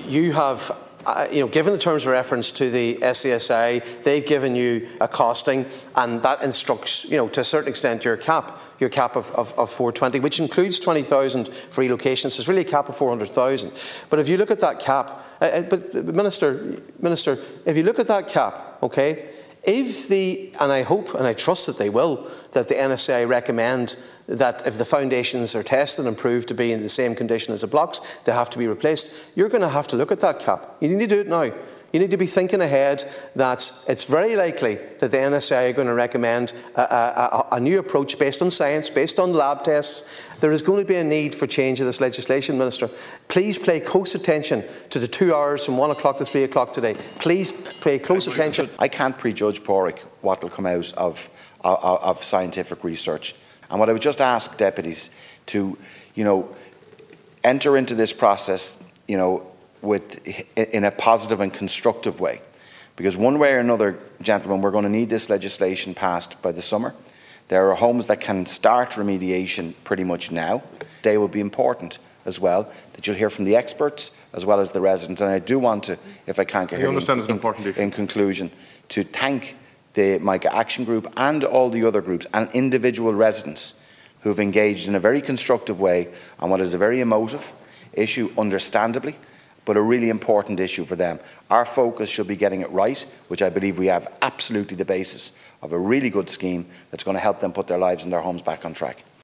you have, given the terms of reference to the SCSI, they've given you a costing, and that instructs, to a certain extent, your cap of 420, which includes 20,000 for relocations. It's really a cap of 400,000. But if you look at that cap, Minister, if you look at that cap, okay, and I hope and I trust that they will, that the NSA recommend that if the foundations are tested and proved to be in the same condition as the blocks, they have to be replaced. You're going to have to look at that cap. You need to do it now. You need to be thinking ahead that it's very likely that the NSA are going to recommend a new approach based on science, based on lab tests. There is going to be a need for change of this legislation, Minister. Please pay close attention to the 2 hours from 1 o'clock to 3 o'clock today. Please pay close attention. I can't prejudge, Pádraig, what will come out of scientific research. And what I would just ask deputies to, enter into this process, in a positive and constructive way. Because one way or another, gentlemen, we're going to need this legislation passed by the summer. There are homes that can start remediation pretty much now. They will be important as well, that you'll hear from the experts as well as the residents. And I do want to, if I can, in conclusion, to thank the MICA Action Group and all the other groups and individual residents who have engaged in a very constructive way on what is a very emotive issue, understandably, but a really important issue for them. Our focus should be getting it right, which I believe we have absolutely the basis of a really good scheme that's going to help them put their lives and their homes back on track.